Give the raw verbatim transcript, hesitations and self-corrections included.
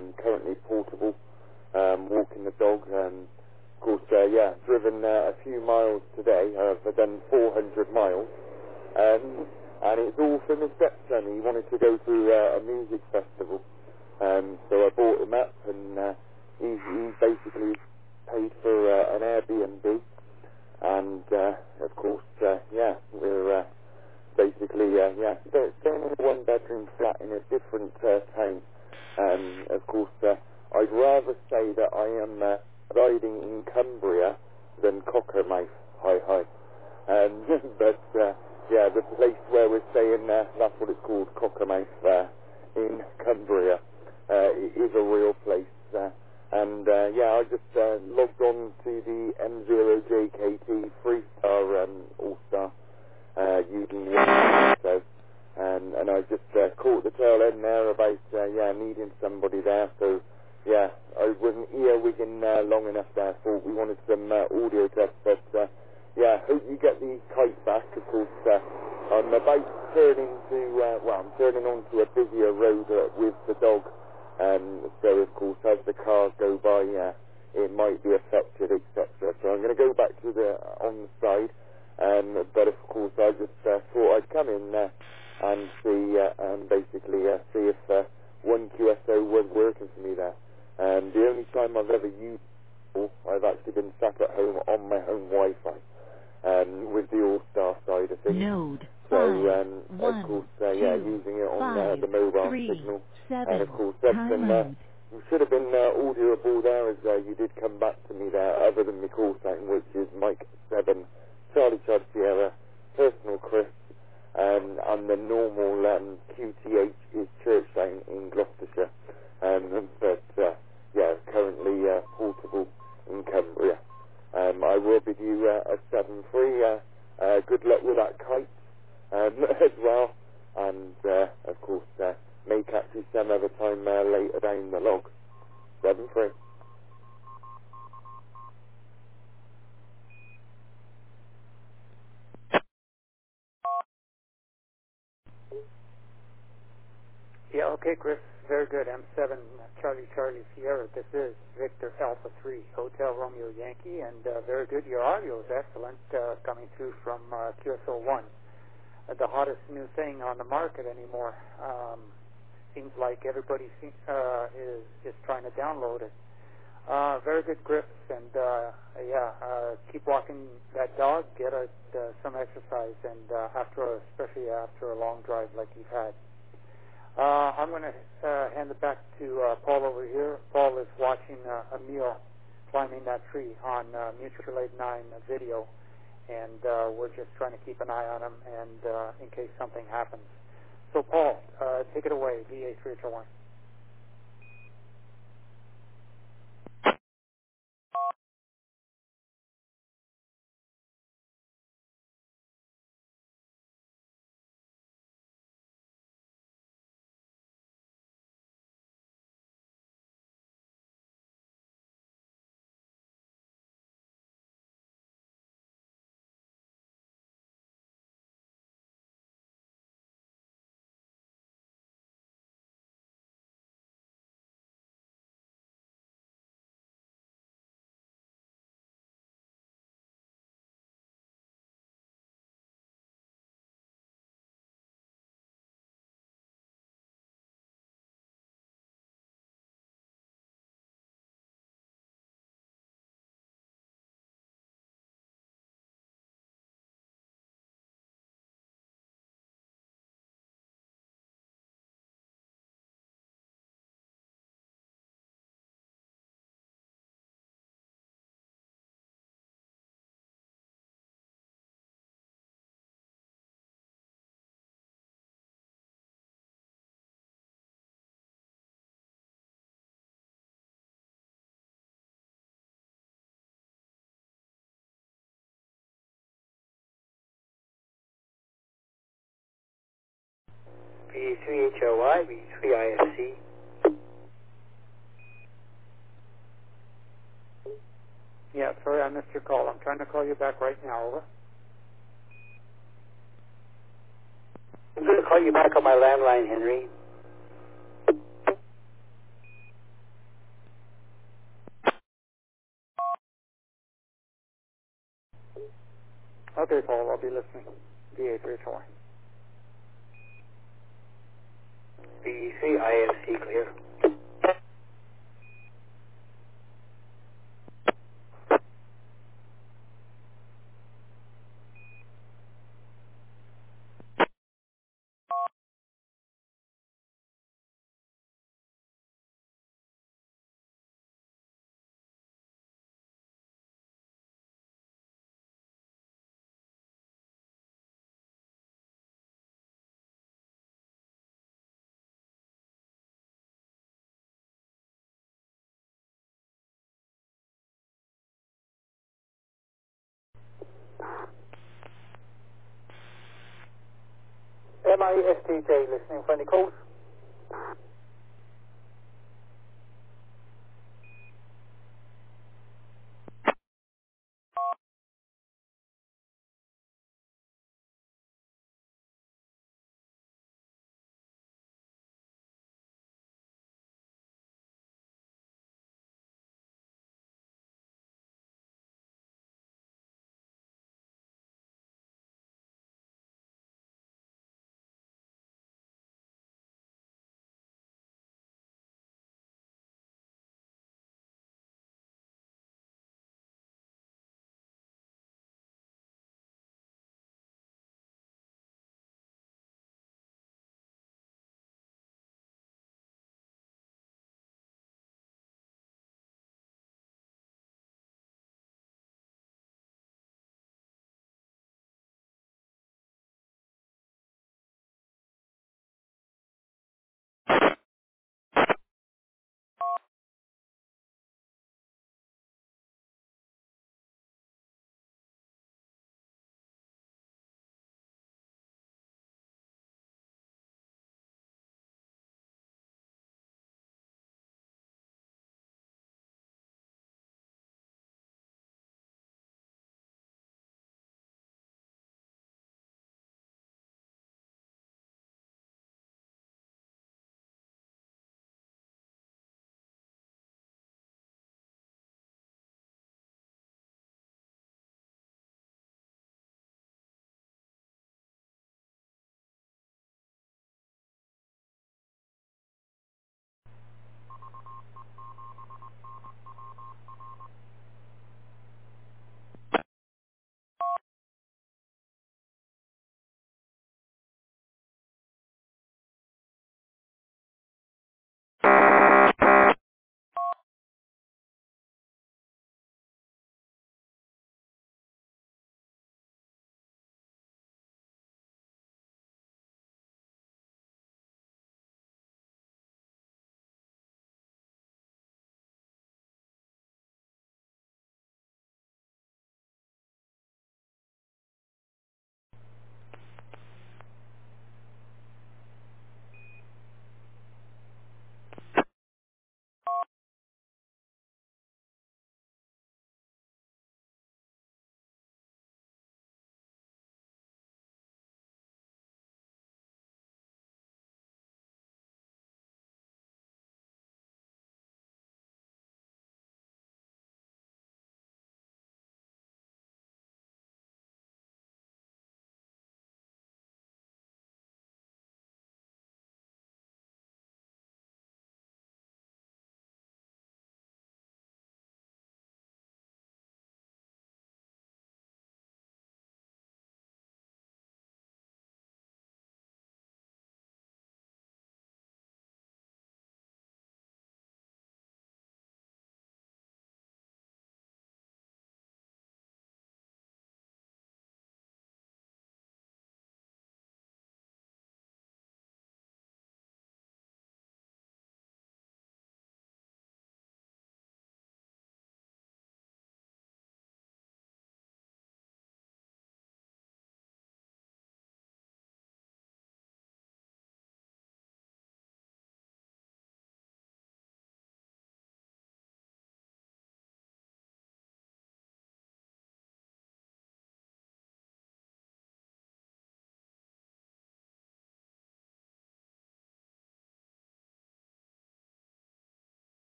um, currently portable, um, walking the dog. Um, of course, uh, yeah, driven uh, a few miles today. I've done four hundred miles. Um, and it's all for my stepson. He wanted to go to uh, a music festival. Um, so I brought him up, and uh, he, he basically paid for uh, an Airbnb. And, uh, of course, uh, yeah, we're uh, basically, uh, yeah, stay- staying in a one-bedroom flat in a different uh, town. Um, of course, uh, I'd rather say that I am uh, riding in Cumbria than Cockermouth. Hi, hi. Um, but, uh, yeah, the place where we're staying, uh, that's what it's called, Cockermouth, uh, in Cumbria. Uh, it is a real place. Uh, and, uh, yeah, I just uh, logged on to the M zero J K T three-star um, All-Star uh, using one. So, um, and I just uh, caught the tail end there about, uh, yeah, needing somebody there. So, yeah, I wasn't earwigging uh, long enough there. Thought we wanted some uh, audio tests, but, uh, yeah, hope you get the kite back. Of course, uh, I'm about turning to, uh, well, I'm turning onto a busier road uh, with the dog. Um, so, of course, as the cars go by, uh, it might be affected, et cetera. So I'm going to go back to the on the side. Um, but, of course, I just uh, thought I'd come in uh, and see, uh, and basically uh, see if uh, one Q S O was working for me there. Um, the only time I've ever used it, I've actually been sat at home on my own Wi-Fi. Um, with the All-Star side of things. Node So, five um, of one course, uh, yeah, two using it on uh, five the mobile three signal. And, of seven. course, that's Time been, uh, mode. should have been uh, audioable there as uh, you did come back to me there, other than my call sign, which is Mike seven, Charlie Charlie Sierra, Personal Chris, um, and the normal um, Q T H is Church Lane in Gloucestershire. Um, but, uh, yeah, currently uh, portable in Cumbria. Um, I will bid you uh, a seven three. Uh, uh, good luck with that kite um, as well. And, uh, of course, uh, may catch you some other time uh, later down the log. seven three. Yeah, okay, Chris. Very good. M seven, Charlie Charlie Sierra. This is Victor Alpha three, Hotel Romeo Yankee, and uh, very good. Your audio is excellent, uh, coming through from uh, Q S O one. Uh, the hottest new thing on the market anymore. Um, seems like everybody se- uh, is, is trying to download it. Uh, very good, Griff, and uh, yeah, uh, keep walking that dog, get a, uh, some exercise, and uh, after, a, especially after a long drive like you've had. Uh, I'm going to uh, hand it back to uh, Paul over here. Paul is watching uh, Emil climbing that tree on uh, Mutual Aid nine video, and uh, we're just trying to keep an eye on him and uh, in case something happens. So, Paul, uh, take it away, V A three H one. V three H L Y, V three I F C. Yeah, sorry I missed your call. I'm trying to call you back right now. Over. I'm going to call you back on my landline, Henry. Okay, Paul, I'll be listening. V A three four. B E three I F C clear. M I S T J listening for any calls.